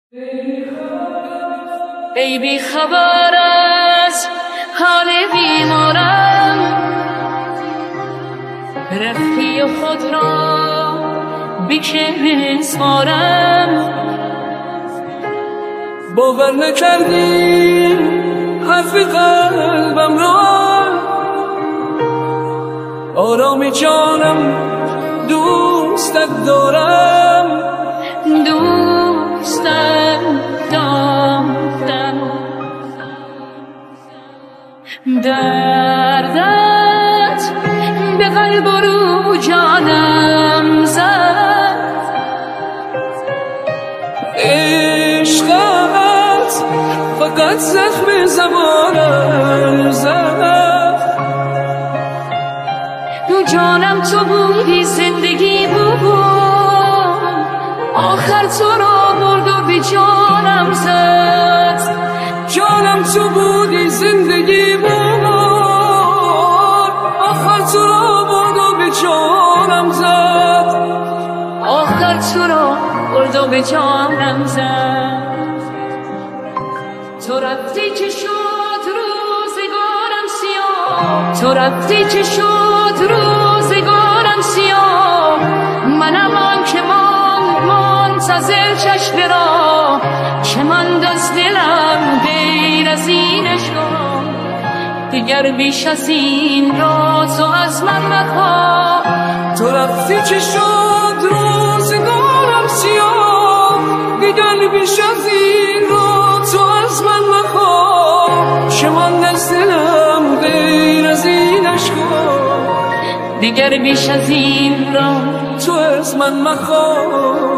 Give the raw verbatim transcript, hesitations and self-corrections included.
ای بی خبر از حال بیمارم، رفتی و خود را بیشه بسپارم. باور نکردی حرف قلبم را، آرامی جانم دوستت دارم. دوستت دارم، دردت به قلب و رو جانم زد. عشقت فقط زخم زبانم زد. جانم تو بودی، زندگی بود، آخر تو را برد و به جانم زد. جانم تو بودی، زندگی بود، آخر تو را برد و به جانم زد. آخر تو را برد و به جانم زد. تو رفتی چه شد روزگارم سیاه، تو رفتی چه شد روزگارم سیاه. منم آن که ماند منتظر چشم را، که ماند از دلم غیر از این عشقا. دیگر بیش از این را تو از من مخواه. تو رفتی چه شد روزگارم سیاه، دیگر بیش از این را تو از من مخواه. که ماند از دلم غیر از این عشقا. دیگر بیش از این را تو از من مخواه.